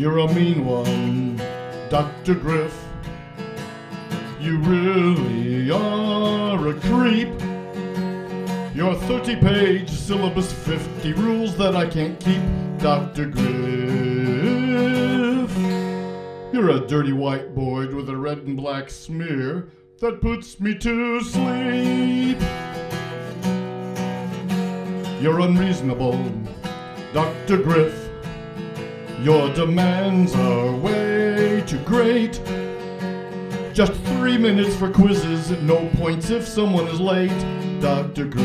You're a mean one, Dr. Griff. You really are a creep. Your 30-page syllabus, 50 rules that I can't keep, Dr. Griff. You're a dirty whiteboard with a red and black smear that puts me to sleep. You're unreasonable, Dr. Griff. Your demands are way too great. Just 3 minutes for quizzes, no points if someone is late, Dr. Griff.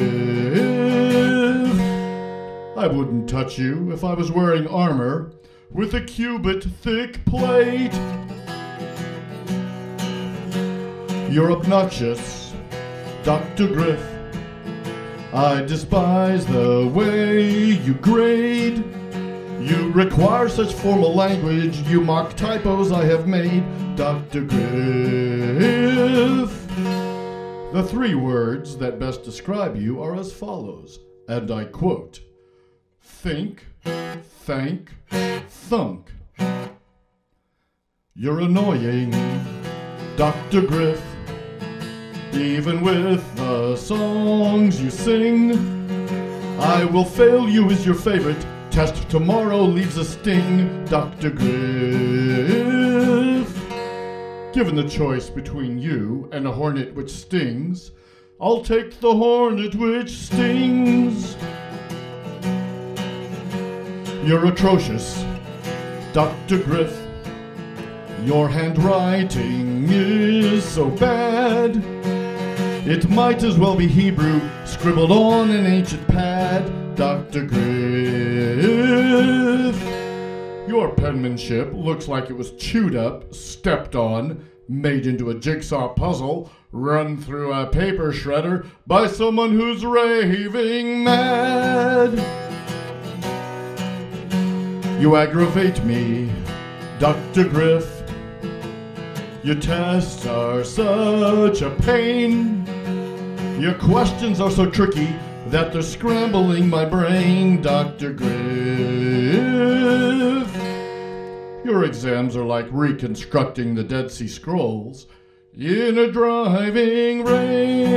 I wouldn't touch you if I was wearing armor with a cubit thick plate. You're obnoxious, Dr. Griff. I despise the way you grade. You require such formal language, you mock typos I have made, Dr. Griff. The 3 words that best describe you are as follows, and I quote, think, thank, thunk. You're annoying, Dr. Griff. Even with the songs you sing, I will fail you is your favorite. Test tomorrow leaves a sting, Dr. Griff. Given the choice between you and a hornet which stings, I'll take the hornet which stings. You're atrocious, Dr. Griff. Your handwriting is so bad, it might as well be Hebrew scribbled on an ancient pad, Dr. Griff. Your penmanship looks like it was chewed up, stepped on, made into a jigsaw puzzle, run through a paper shredder by someone who's raving mad. You aggravate me, Dr. Griff. Your tests are such a pain. Your questions are so tricky that they're scrambling my brain, Dr. Griff. Your exams are like reconstructing the Dead Sea Scrolls in a driving rain.